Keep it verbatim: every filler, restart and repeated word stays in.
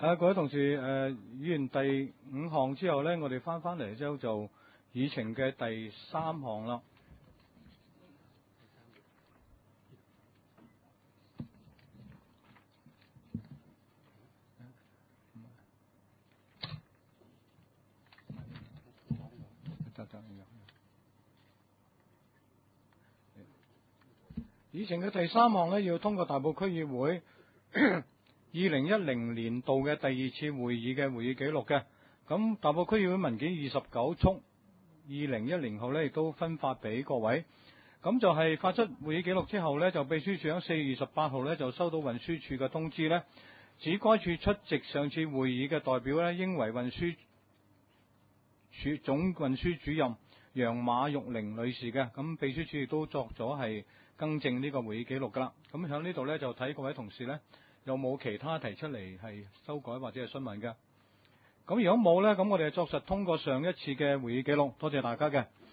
啊，各位同事，誒、呃，議完第五項之後咧，我哋翻翻嚟之後就議程嘅第三項啦。議程嘅第三項咧，要通過大埔區議會二零一零年度嘅第二次會議嘅會議記錄嘅。咁大埔區議會文件二十九束，二零一零號咧亦都分發俾各位。咁就係發出會議記錄之後呢，就秘書處喺四月二十八號呢就收到運輸署嘅通知呢，指該處出席上次會議嘅代表呢，應為運輸署總運輸主任楊馬玉玲女士嘅。咁秘書處亦都作咗係更正呢個會議記錄噶啦。咁喺呢度呢，就睇各位同事呢，有冇其他提出嚟係修改或者係詢問嘅。咁如果冇呢，咁我哋作實通過上一次嘅會議記錄，多謝大家嘅。